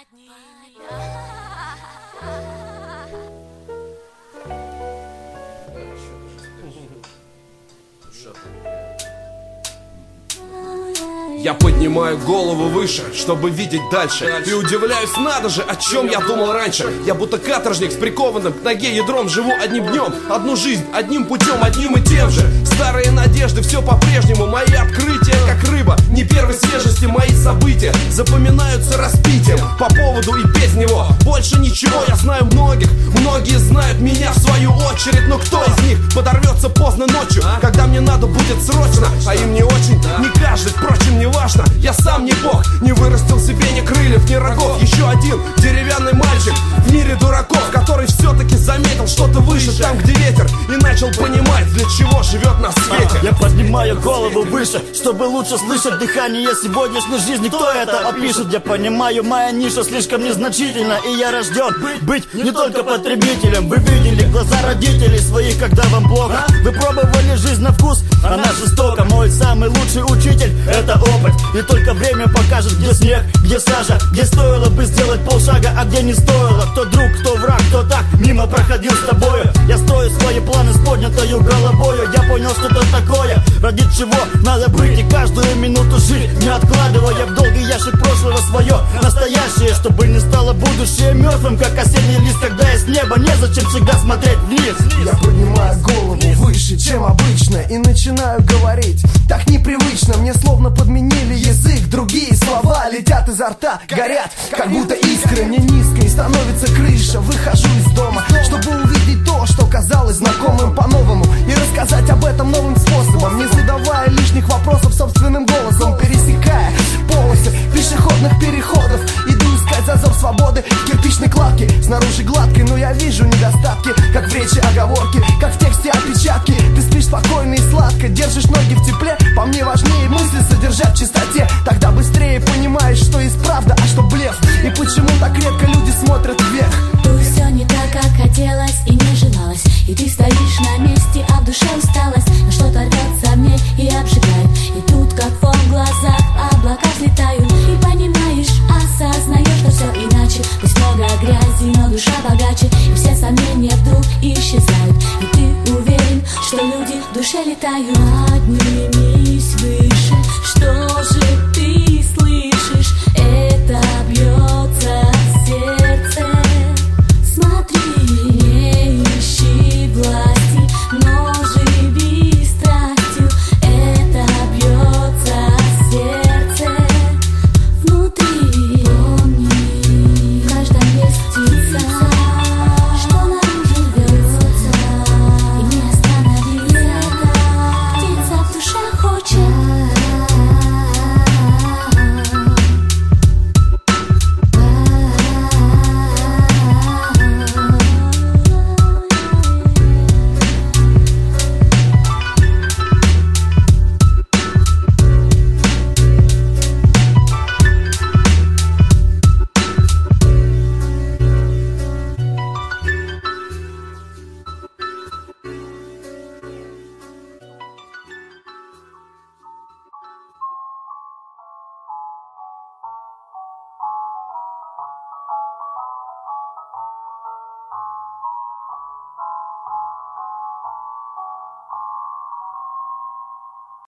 Я поднимаю голову выше, чтобы видеть дальше. И удивляюсь, надо же, о чем я думал раньше. Я будто каторжник с прикованным к ноге ядром. Живу одним днем, одну жизнь, одним путем, одним и тем же. Старые надежды, все по-прежнему. Мои открытия, как рыба, не первой свежести. Мои события запоминаются распитием по поводу и без него. Больше ничего, я знаю многих. Многие знают меня в свою очередь. Но кто из них подорвется поздно ночью, когда мне надо будет срочно? А им не очень, не каждый, впрочем, не важно. Я сам не бог, не вырастил себе ни крыльев, ни рогов. Еще один деревянный мальчик в мире дураков, который все-таки заметил что-то выше, там, где ветер, и начал понимать, для чего живет на свете. Я поднимаю голову выше, чтобы лучше слышать дыхание сегодняшней жизни. Кто это опишет? Я понимаю, моя ниша слишком незначительна, и я рожден быть не только потребителем. Вы видели глаза родителей своих, когда вам плохо. Вы пробовали жизнь на вкус, она жестока. Мой самый лучший учитель — это опыт. И только время покажет, где снег, где сажа, где стоило бы сделать полшага, а где не стоило. Кто друг, кто враг, кто так мимо проходил с тобою. Я строю свои планы с поднятою головою. Я понял, что это такое, ради чего надо быть, и каждую минуту жить, не откладывая в долгий ящик прошлого свое настоящее, чтобы не стало будущее мертвым, как осенний лист, когда из неба незачем всегда смотреть вниз. Я поднимаю голову выше, чем обычно, и начинаю говорить так непривычно. Мне словно подменили язык, другие слова летят изо рта, горят, как будто искры. Мне низко и становится крыша. Выхожу из дома, чтобы увидеть то, что казалось знакомым по-новому, и рассказать об этом новым способом, не задавая лишних вопросов собственным голосом, пересекая полосы пешеходных переходов. Иду искать зазор свободы в кирпичной кладке. Снаружи гладкой, но я вижу недостатки, как в речи оговорки, как в тексте опечатки. Ты спишь спокойно и сладко, держишь ноги в тепле. По мне важнее мысли содержать в чистоте. Тогда быстрее понимаешь, что есть правда, а что блеф, и почему так редко люди смотрят вверх.